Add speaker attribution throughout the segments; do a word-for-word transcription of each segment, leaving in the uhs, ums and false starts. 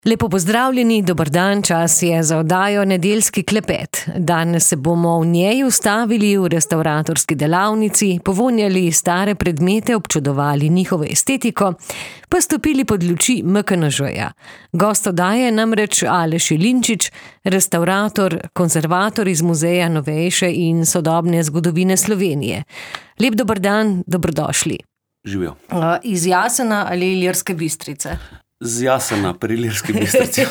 Speaker 1: Lepo pozdravljeni, dober dan, čas je za oddajo Nedeljski klepet. Danes se bomo v njej ustavili v restavratorski delavnici, povonjali stare predmete, občudovali njihovo estetiko, pa stopili pod luči M K N Ž-ja. Gost oddaje namreč Aleš Jelinčič, restavrator, konzervator iz Muzeja novejše in sodobne zgodovine Slovenije. Lep dober dan, dobrodošli.
Speaker 2: Živijo.
Speaker 1: Iz Jasena ali Ilirske Bistrice?
Speaker 2: Z Jasena pri Ilirski Bistrici.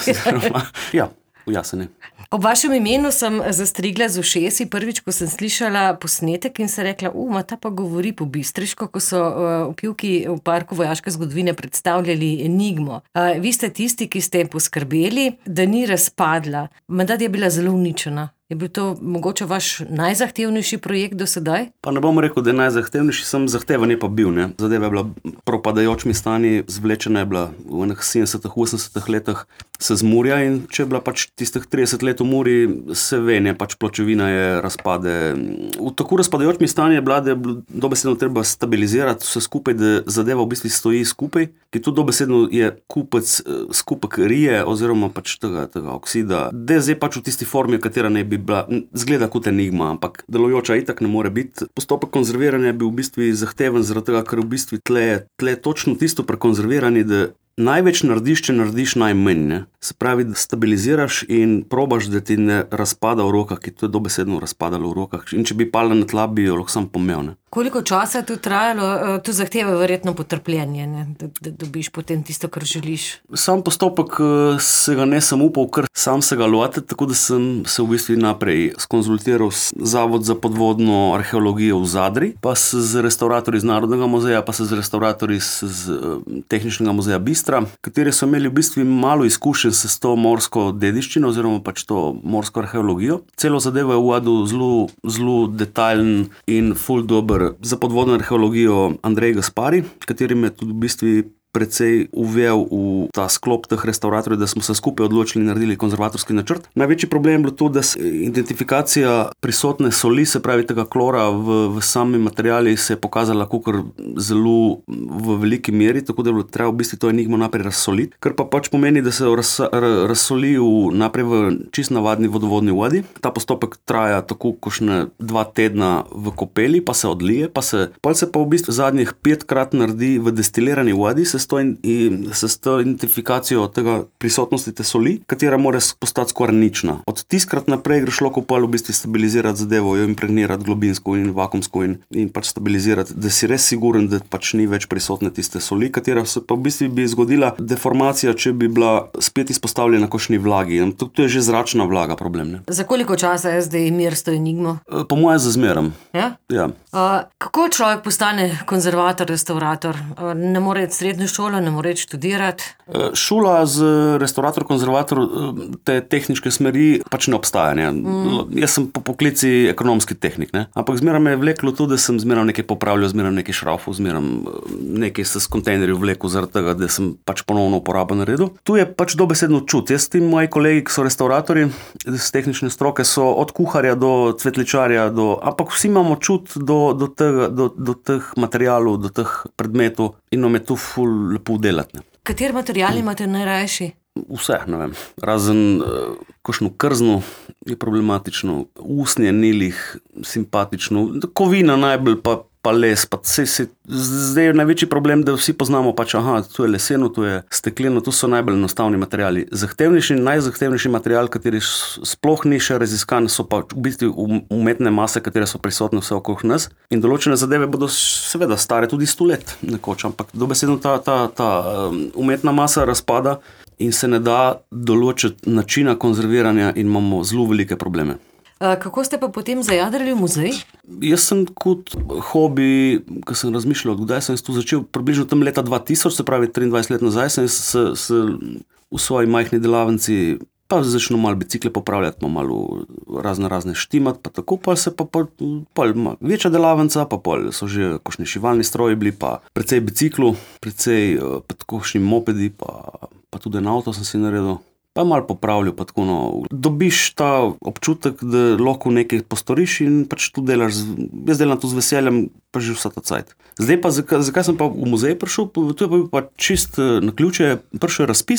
Speaker 2: Ja, v Jaseni.
Speaker 1: Ob vašem imenu sem zastrigla z ušesi prvič, ko sem slišala posnetek in se rekla, uma, ta pa govori po bistriško, ko so uh, v Pivki v Parku vojaške zgodovine predstavljali Enigmo. Uh, vi ste tisti, ki ste poskrbeli, da ni razpadla. Menda je bila zelo uničena. Je bil to mogoče vaš najzahtevnejši projekt do sedaj? Pa
Speaker 2: ne bom rekel, da je najzahtevnejši, sem zahteven je pa bil. Ne? Zadeva je bila propadajočmi stani, zvlečena je bila v enih sedemdesetih, osemdesetih letih se zmurja in če je bila pač tistih trideset let v muri, se ve, ne, pač pločevina je razpade. V tako razpadajočmi stani je bila, da je dobesedno treba stabilizirati vse skupaj, da zadeva v bistvu stoji skupaj, ki tu dobesedno je kupec skupek rije oziroma pač tega, tega oksida, da je zdaj pač v tisti formi, katera ne bi bila, zgleda kot enigma, ampak delujoča itak ne more biti. Postopek konzerviranja je bil v bistvu zahteven zaradi tega, ker v bistvu tle, tle točno tisto prekonzerviranje, da največ narediš, če narediš najmanj, ne. Se pravi, da stabiliziraš in probaš, da ti ne razpada v rokah, ki to je dobesedno razpadalo v rokah. In če bi padla na tla, bi jo lahko sam pomel, ne.
Speaker 1: Koliko časa je to trajalo? To zahteva verjetno potrpljenje, ne? Da, da dobiš potem tisto, kar želiš.
Speaker 2: Sam postopek se ga ne sem upal, ker sam se ga lotiti, tako da sem se v bistvu naprej skonzultiral s Zavod za podvodno arheologijo v Zadri, pa z restauratorji iz Narodnega muzeja, pa z restauratorji z Tehničnega muzeja Bistra, kateri so imeli v bistvu malo izkušenj s to morsko dediščino oziroma pač to morsko arheologijo. Celo zadevo je v Adu zelo, zelo detajlen in ful dober za podvodno arheologijo Andrej Gaspari, kateri me tudi v bistvu precej uvel v ta sklop teh restauratorjev, da smo se skupaj odločili in naredili konzervatorski načrt. Največji problem je bilo to, da identifikacija prisotne soli, se pravi tega klora v, v sami materiali, se je pokazala kakor zelo v veliki meri, tako da je bilo treba v bistvu to enigmo naprej razsoliti, kar pa pač pomeni, da se raz, razsoli v, naprej v čist navadni vodovodni vodi. Ta postopek traja tako košne dva tedna v kopeli, pa se odlije, pa se, pa se pa v bistvu zadnjih petkrat naredi v destilirani vodi, se s to, in, se s to identifikacijo tega prisotnosti te soli, katera mora postati skoraj nična. Od tiskrat naprej greš lahko v bistvu stabilizirati zadevo, jo impregnirati globinsko in vakumsko in, in pač stabilizirati, da si res siguren, da pač ni več prisotne tiste soli, katera se pa v bistvu bi zgodila deformacija, če bi bila spet izpostavljena kakšni vlagi. To, to je že zračna vlaga problem. Ne?
Speaker 1: Za koliko časa je zdaj mir s to enigmo?
Speaker 2: Po moje za zmerom.
Speaker 1: Ja?
Speaker 2: Ja.
Speaker 1: Uh, kako človek postane konzervator, restaurator? Uh, ne more iti srednjo šolo, ne more študirati?
Speaker 2: Šola z restaurator, konzervator te tehničke smeri pač ne obstaja. Ne? Mm. Jaz sem po poklici ekonomski tehnik, ne? Ampak zmeraj me je vleklo to, da sem zmeraj nekaj popravljal, zmeraj nekaj šraufov, zmeraj nekaj se s kontejnerjev vlekel zaradi tega, da sem pač ponovno uporabo naredil. Tu je pač dobesedno čut. Jaz in moji kolegi, ki so restauratorji z tehnične stroke, so od kuharja do cvetličarja, do, ampak vsi imamo čut do, do, tega, do, do teh materialov, do teh predmetov in nam je tu ful lepo delati. Ne.
Speaker 1: Kateri materiali imate najrajši?
Speaker 2: Vse, ne vem. Razen uh, kakšno krzno je problematično, usnje nilih simpatično, kovina najbolj pa, pa les, pa se, se, zdaj je največji problem, da vsi poznamo pač, aha, tu je leseno, tu je stekleno, tu so najbolj enostavni materiali. Zahtevnejši, najzahtevnejši material, kateri sploh ni še raziskan, so pa v bistvu umetne mase, katere so prisotne vse okrog nas in določene zadeve bodo seveda stare tudi sto let nekoč, ampak dobesedno ta, ta, ta um, umetna masa razpada in se ne da določiti načina konzerviranja in imamo zelo velike probleme.
Speaker 1: Kako ste pa potem zajadrali v muzej?
Speaker 2: Jaz sem kot hobi, ko sem razmišljal, kdaj sem tu začel, približno tam leta dva tisoč, se pravi triindvajset let nazaj, sem se, se v svoji majhni delavnici pa začel malo bicikle popravljati, pa malo razne razne štimati, pa tako, pa se pa pol, pol večja delavnica, pa pol so že kakšni šivalni stroji bili, pa precej biciklu, precej pa kakšni mopedi, pa, pa tudi en avto sem si naredil. Pa malo popravljal, pa tako, no, dobiš ta občutek, da lahko nekaj postoriš in pač tu delaš, jaz delam tu z veseljem, pa že vsa ta cajt. Zdaj pa, zakaj, zakaj sem pa v muzej prišel, to je pa čist na ključe, prišel razpis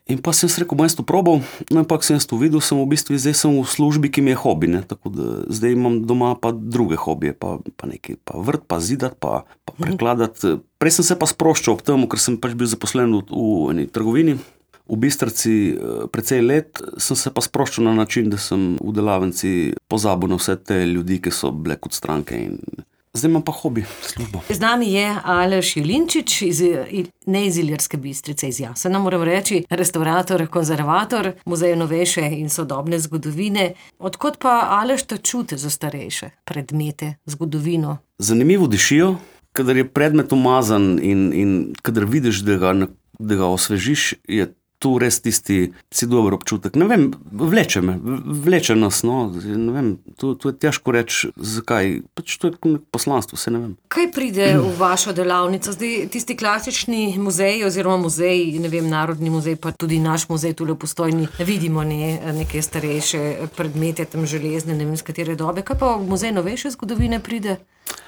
Speaker 2: In pa sem se rekel, bom jaz to probal, no in pa sem jaz to videl, sem v bistvu, zdaj sem v službi, ki mi je hobi, ne, tako da zdaj imam doma pa druge hobije, pa, pa nekaj, pa vrt, pa zidat, pa, pa prekladati. Prej sem se pa sproščal ob temu, ker sem pač bil zaposlen v, v eni trgovini, v Bistrici precej let, sem se pa sproščal na način, da sem v delavnici pozabil na vse te ljudi, ki so bile kot stranke in zdaj imam pa hobi, službo.
Speaker 1: Z nami je Aleš Jelinčič, iz, ne iz Ilirske Bistrice, iz Jasena, moram reči, restaurator, konzervator Muzeja novejše in sodobne zgodovine. Odkot pa Aleš ta čut za starejše predmete, zgodovino?
Speaker 2: Zanimivo dišijo, kadar je predmet umazan in, in kadar vidiš, da ga, da ga osvežiš, je tu res tisti si dober občutek. Ne vem, vleče me, vleče nas, no, ne vem, to, to je težko reči, zakaj, pač to je poslanstvo, se ne vem.
Speaker 1: Kaj pride v vašo delavnico? Zdaj, tisti klasični muzeji oziroma muzeji, ne vem, Narodni muzej, pa tudi naš muzej tule v Postojni, vidimo ne, neke starejše predmete, tam železne, ne vem, z katere dobe. Kaj pa v Muzej novejše zgodovine pride?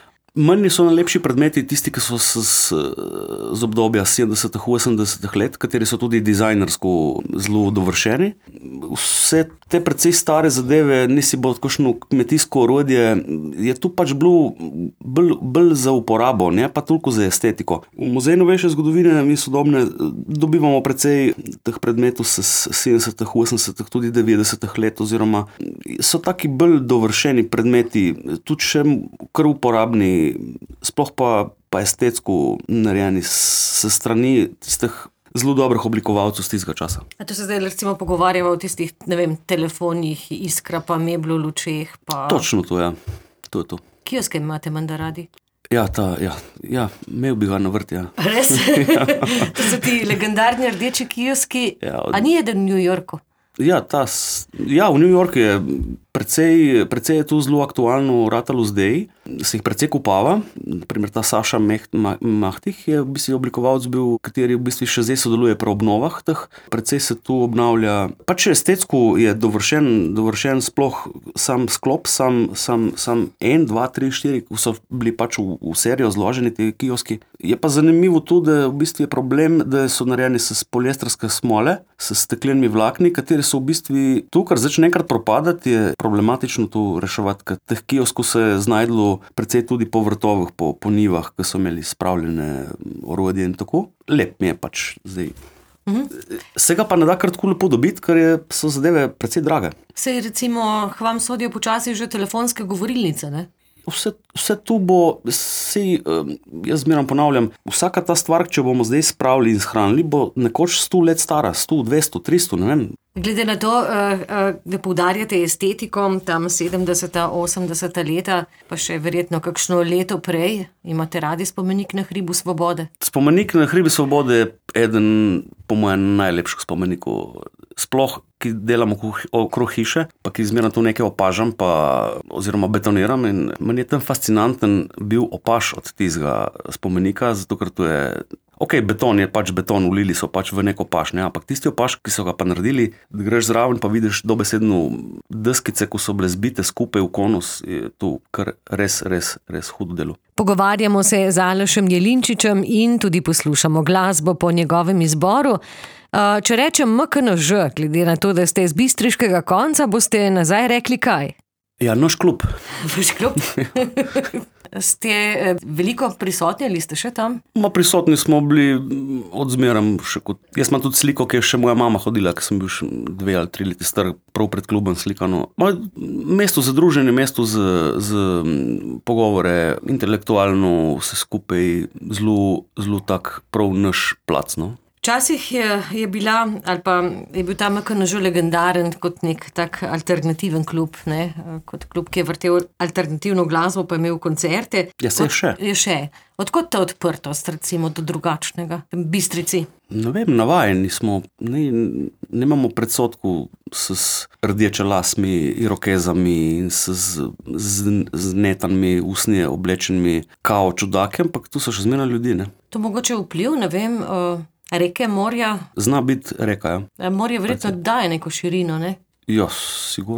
Speaker 2: Meni so najlepši predmeti tisti, ki so s, s, z obdobja sedemdesetih, osemdesetih let, kateri so tudi dizajnersko zelo dovršeni. Vse te precej stare zadeve, nisi bo kakšno kmetijsko orodje, je tu pač bilo bolj, bolj za uporabo, ne pa toliko za estetiko. V Muzeju novejše zgodovine mi sodobne dobivamo precej teh predmetov s sedemdesetih, osemdesetih, tudi devetdesetih let, oziroma so taki bolj dovršeni predmeti, tudi še kar uporabni, sploh pa, pa estetsko narejeni s strani tistih zelo dobrih oblikovalcev z tistega časa.
Speaker 1: A to se zdaj recimo pogovarjamo o tistih, ne vem, telefonih, Iskra pa Meblo, lučeh pa...
Speaker 2: Točno to, ja. To je to.
Speaker 1: Kioske imate menda radi?
Speaker 2: Ja, ta, ja, ja, imel bi ga na vrt, ja.
Speaker 1: Res? Ja. To so ti legendarni rdeči kioski, ja, od... a ni eden v New Yorku?
Speaker 2: Ja, ta, ja, v New Yorku je precej, precej je to zelo aktualno ratalo zdaj, se jih precej kupava. Naprimer ta Saša Mahtih je v bistvu oblikovalec bil, kateri v bistvu še zdaj sodeluje pri obnovah teh. Precej se tu obnavlja, pač estetsko je dovršen, dovršen sploh sam sklop, sam, sam, sam en, dva, tri, štiri, ko so bili pač v, v serijo zloženi te kioski. Je pa zanimivo to, da v bistvu je problem, da so narejeni s poliestrske smole, s steklenimi vlakni, kateri so v bistvu tu, kar začne enkrat propadati, je problematično to reševati, ker teh kioskov se je znajdlo precej tudi po vrtovih, po, po nivah, ki so imeli spravljene orodje in tako. Lep mi je pač zdaj. Mm-hmm. Vsega pa ne da kar tako lepo dobiti, ker je, so zadeve precej drage.
Speaker 1: Sej recimo, k vam sodijo počasi že telefonske govorilnice, ne?
Speaker 2: Vse, vse tu bo, sej, jaz zmeram ponavljam, vsaka ta stvar, če bomo zdaj spravili in shranili, bo nekoč sto let stara, sto, dvesto, tristo, ne vem.
Speaker 1: Glede na to, da poudarjate estetiko, tam sedemdeseta, osemdeseta leta, pa še verjetno kakšno leto prej, imate radi spomenik na hribu Svobode?
Speaker 2: Spomenik na hribu Svobode je eden, po mojem, najlepših spomenikov. Sploh, ki delam okrog hiše, pa ki zmerno tu nekaj opažam, pa, oziroma betoniram, in meni je tam fascinanten bil opaž od tistega spomenika, zato ker to je, ok, beton je pač beton, ulili so pač v nek opaž, ne, ampak tisti opaž, ki so ga pa naredili, da greš zraven pa vidiš dobesedno deskice, ko so bile zbite skupaj v konus, je to kar res, res, res hudo delo.
Speaker 1: Pogovarjamo se z Alešem Jelinčičem in tudi poslušamo glasbo po njegovem izboru. Če rečem M K N Ž, glede na to, da ste z bistriškega konca, boste nazaj rekli kaj?
Speaker 2: Ja, naš klub.
Speaker 1: Vaš klub? Ste veliko prisotni ali ste še tam?
Speaker 2: Ma prisotni smo bili odzmeram še kot... Jaz imam tudi sliko, ki je še moja mama hodila, ker sem bil še dve ali tri leti star, prav pred klubom slikano. Ma, mesto za druženje, mesto z, z pogovore, intelektualno vse skupaj, zelo, zelo tak prav naš plac, no.
Speaker 1: Včasih je, je bila, ali pa je bil ta M K N Ž legendaren kot nek tak alternativen klub, ne? Kot klub, ki je vrtel alternativno glasbo, pa je imel koncerte.
Speaker 2: Ja, se je še.
Speaker 1: Je še. Odkot ta odprtost, recimo, do drugačnega? Bistrici?
Speaker 2: Ne vem, navajeni smo, ne, ne imamo predsodku s rdeče lasmi, irokezami in s z, z, z netanmi, usnje oblečenimi kao čudake, ampak tu so še zmeraj ljudi, ne.
Speaker 1: To mogoče vpliv, ne vem, uh... Reke, morja?
Speaker 2: Zna biti reka, ja.
Speaker 1: Morje verjetno daje neko širino, ne?
Speaker 2: Ja, sigurno.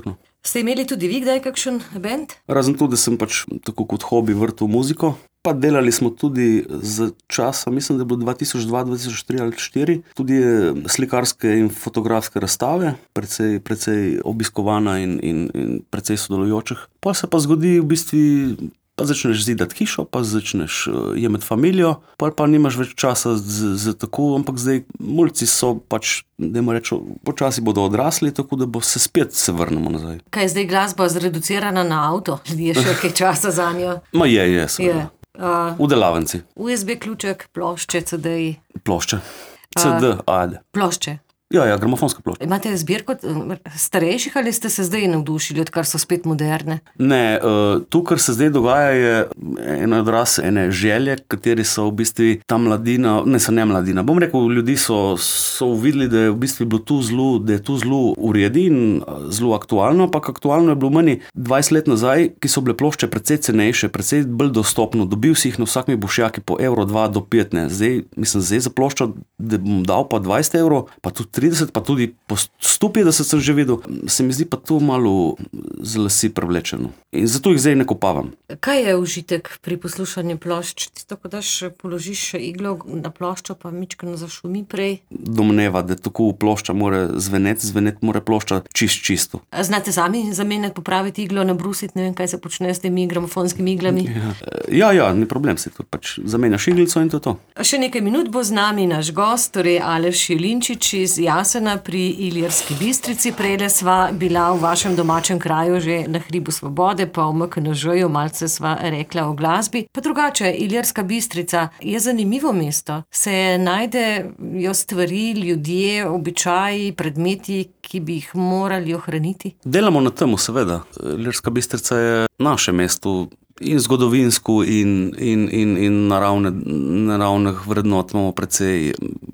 Speaker 1: Ste imeli tudi vi kdaj kakšen bend?
Speaker 2: Razen tudi, da sem pač tako kot hobi vrtel muziko. Pa delali smo tudi za časa, mislim, da je bilo dva tisoč dva, dva tisoč tri ali štiri, tudi slikarske in fotografske razstave, precej, precej obiskovana in, in, in precej sodelujočih. Pa se pa zgodi v bistvu, pa začneš zidati hišo, pa začneš jemati familijo, pa pa nimaš več časa za, za tako, ampak zdaj mulci so pač, dajmo reči, počasi bodo odrasli, tako da bo se spet se vrnemo nazaj.
Speaker 1: Kaj je zdaj glasba zreducirana na avto? Je še kaj časa za njo?
Speaker 2: Ma je, je, seveda.
Speaker 1: Uh,
Speaker 2: v delavnici.
Speaker 1: U S B ključek, plošče, C D-ji.
Speaker 2: Plošče. C D, A D.
Speaker 1: Plošče.
Speaker 2: Ja, ja, gramofonska plošča.
Speaker 1: Imate zbirko starejših ali ste se zdaj navdušili, odkar so spet moderne?
Speaker 2: Ne, to, kar se zdaj dogaja, je en odraz ene želje, kateri so v bistvu ta mladina, ne so ne mladina, bom rekel, ljudi so, so uvideli, da je v bistvu bilo tu zelo, da je tu zelo uredi in zelo aktualno, ampak aktualno je bilo meni dvajset let nazaj, ki so bile plošče precej cenejše, precej bolj dostopno, dobil si jih na vsakmi bušjaki po evro, dva do pet, ne. Zdaj, mislim, zdaj za ploščo, da bom dal pa dvajset evrov, pa tudi trideset, pa tudi po sto petdeset sem že videl, se mi zdi pa to malo z lasi prevlečeno. In zato jih zdaj ne kopavam.
Speaker 1: Kaj je užitek pri poslušanju plošč? Tisto, ko daš, položiš iglo na ploščo, pa mičkeno zašumi prej?
Speaker 2: Domneva, da tako plošča mora zveneti, zveneti mora plošča čist čisto.
Speaker 1: Znate sami zamenjati, popraviti iglo, nabrusiti, ne vem, kaj se počne s temi gramofonskimi iglami?
Speaker 2: Ja, ja, ja, ni problem, se to pač zamenjaš iglico in to je to.
Speaker 1: Še nekaj minut bo z nami naš gost, torej Aleš Jelinčič iz Jasena pri Ilirski Bistrici. Prejle sva bila v vašem domačem kraju že na Hribu Svobode, pa v M K N Ž-ju, malce sva rekla o glasbi. Pa drugače, Ilirska Bistrica je zanimivo mesto. Se najdejo stvari, ljudje, običaji, predmeti, ki bi jih morali ohraniti?
Speaker 2: Delamo na temu, seveda. Ilirska Bistrica je naše mesto. In zgodovinsko in, in, in, in naravne, naravnih vrednot imamo precej.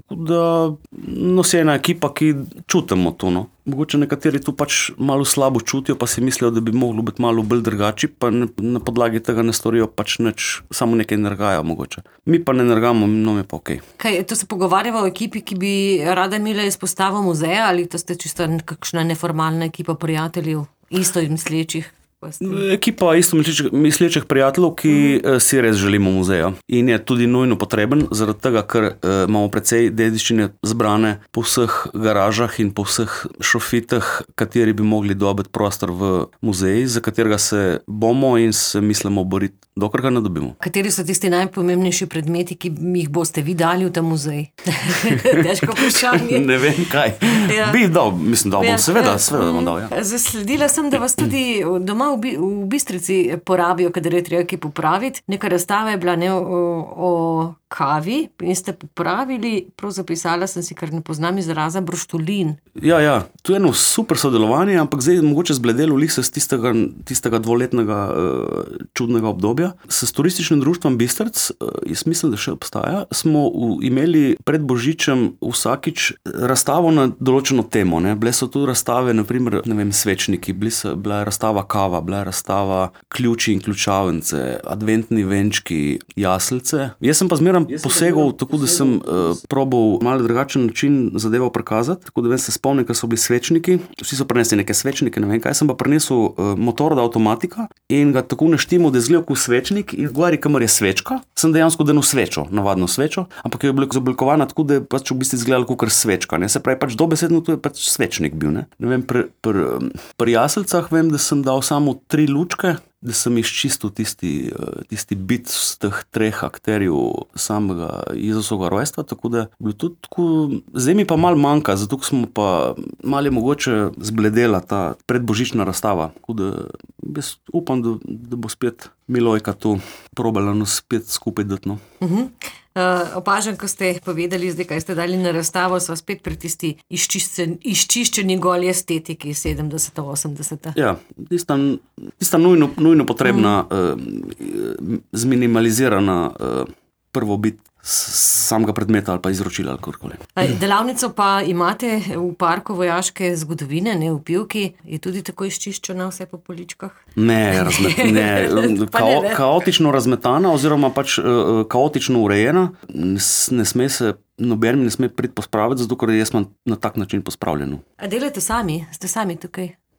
Speaker 2: Da nosena ekipa, ki čutimo to, no. Mogoče nekateri tu pač malo slabo čutijo, pa si mislijo, da bi moglo biti malo bolj drugači, pa ne, na podlagi tega ne storijo pač nič, samo nekaj nergajo mogoče. Mi pa ne nergamo, no je pa okej. Okay. Kaj,
Speaker 1: to se pogovarjava o ekipi, ki bi rada imela izpostavo muzeja, ali to ste čisto kakšna neformalna ekipa prijateljev, isto mislečih?
Speaker 2: Ekipa isto mislečih prijateljev, ki mm. si res želimo muzeja. In je tudi nujno potreben, zaradi tega, ker uh, imamo precej dediščine zbrane po vseh garažah in po vseh šofitah, kateri bi mogli dobiti prostor v muzeji, za katerega se bomo in se mislimo boriti, dokler ga ne dobimo.
Speaker 1: Kateri so tisti najpomembnejši predmeti, ki jih boste vi dali v ta muzej? Težko vprašanje.
Speaker 2: Ne vem kaj. Ja. Bi dal, mislim, da bom, ja, seveda, ja. seveda bom dal. Ja.
Speaker 1: Zasledila sem, da vas tudi doma v, Bi- v Bistrici porabijo, kadar je treba kaj popraviti. Neka razstava je bila ne, o, o kavi in ste popravili, prav zapisala sem si, kar ne poznam izraza, broštolin.
Speaker 2: Ja, ja, to je eno super sodelovanje, ampak zdaj mogoče zbledelo lih se z tistega, tistega dvoletnega uh, čudnega obdobja. S turističnim društvom Bistrc, uh, jaz mislim, da še obstaja, smo v, imeli pred Božičem vsakič razstavo na določeno temo. Ne. Bile so tu razstave, naprimer, ne vem, svečniki, so, bila je razstava kava, bila je razstava ključi in ključavnice, adventni venčki, jaslice. Jaz sem pa zmeraj posegal, tako da sem uh, probal malo drugačen način zadeval prikazati, tako da vem se spomnim, ker so bili svečniki, vsi so prinesli neke svečnike, ne vem kaj, sem pa prinesel uh, motor od avtomatika in ga tako naštimo, da je zgledal kot svečnik in gori, kamor je svečka, sem dejansko denil svečo, navadno svečo, ampak je bila zaoblikovana tako, da je pač v bistvu izgledala kot svečka, ne, se pravi pač dobesedno to je pač svečnik bil, ne. Ne vem, pri, pri, pri jaslicah vem, da sem dal samo tri lučke, da sem izčistil tisti, tisti bit z teh treh akterjev samega Jezusovega rojstva, tako da bilo tudi tako, zdaj mi pa malo manjka, zato smo pa malo je mogoče zbledela ta predbožična razstava, tako da jaz upam, da, da bo spet Milojka to probala nas spet skupaj dati, no.
Speaker 1: Uh-huh. Uh, opažam, ko ste povedali, zdaj, kaj ste dali na razstavo, so spet pri tisti izčiščeni goli estetiki sedemdeseta, osemdeseta.
Speaker 2: Ja, tista, tista nujno, nujno potrebna, mm. uh, zminimalizirana uh, prvobit samega predmeta ali pa izročila ali karkoli.
Speaker 1: Delavnico pa imate v parku vojaške zgodovine, ne v Pivki, je tudi tako izčiščena vse po poličkah?
Speaker 2: Ne, razme, ne, kao, kaotično razmetana oziroma pač uh, kaotično urejena, ne, ne sme se, noben mi ne sme priti pospraviti, zato ker jaz imam na tak način pospravljeno.
Speaker 1: A delate sami? Ste sami tukaj?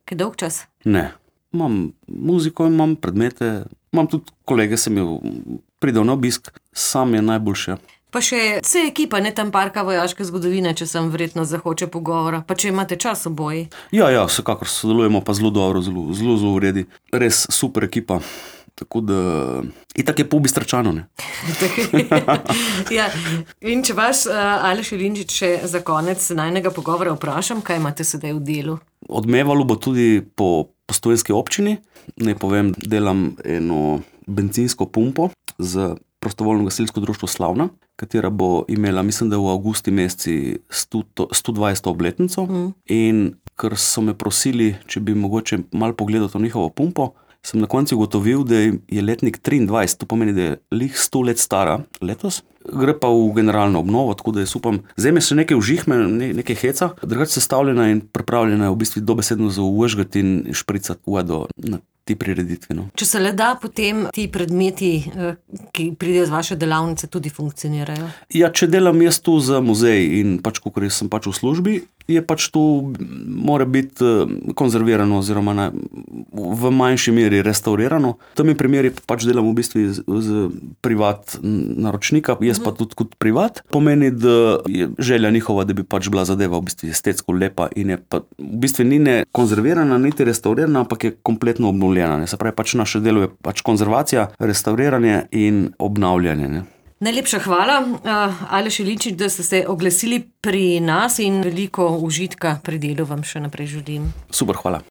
Speaker 1: Kaj dolg čas?
Speaker 2: Ne. Imam muziko, imam predmete, imam tudi kolege, sem imel pridel na obisk, sam je najboljše.
Speaker 1: Pa še vse ekipa, ne tam parka vojaške zgodovine, če sem verjetno zahoče pogovora, pa če imate čas oboji.
Speaker 2: Ja, ja, vsekakor sodelujemo pa zelo dobro, zelo, zelo, zelo v redi. Res super ekipa. Tako da, itak je pol Bistrčanov, ne.
Speaker 1: Ja, in če vas, Aleš Jelinčič, še za konec najnega pogovora vprašam, kaj imate sedaj v delu?
Speaker 2: Odmevalo bo tudi po postojnski občini. Naj povem, delam eno bencinsko pumpo za prostovoljno gasilsko društvo Slavna, katera bo imela, mislim, da v avgusti meseci sto dvajseto obletnico. Mm. In ker so me prosili, če bi mogoče malo pogledal to njihovo pumpo, sem na koncu ugotovil, da je letnik triindvajset, to pomeni, da je lih sto let stara letos. Gre pa v generalno obnovo, tako da jaz upam, zdaj me še nekaj užihme, ne, nekaj heca, drugače sestavljena in pripravljena je v bistvu dobesedno za uvežgati in špricati vodo na ti prireditvi. No.
Speaker 1: Če se le da, potem ti predmeti, ki pridejo z vaše delavnice, tudi funkcionirajo?
Speaker 2: Ja, če delam jaz tu za muzej in pač, kakor jaz sem pač v službi, je pač tu mora biti konzervirano oziroma na, v manjši meri restaurirano. V tem primeri pač delam v bistvu z, z privat naročnika, jaz pa tudi kot privat. Pomeni, da je želja njihova, da bi pač bila zadeva v bistvu estetsko lepa in je pa v bistvu ni ne konzervirana, niti restaurirana, ampak je kompletno obnovljena. Se pravi, pač naše delo je pač konzervacija, restauriranje in obnavljanje. Ne.
Speaker 1: Najlepša hvala, Aleš Jelinčič, da ste se oglasili pri nas in veliko užitka pri delu vam še naprej želim.
Speaker 2: Super, hvala.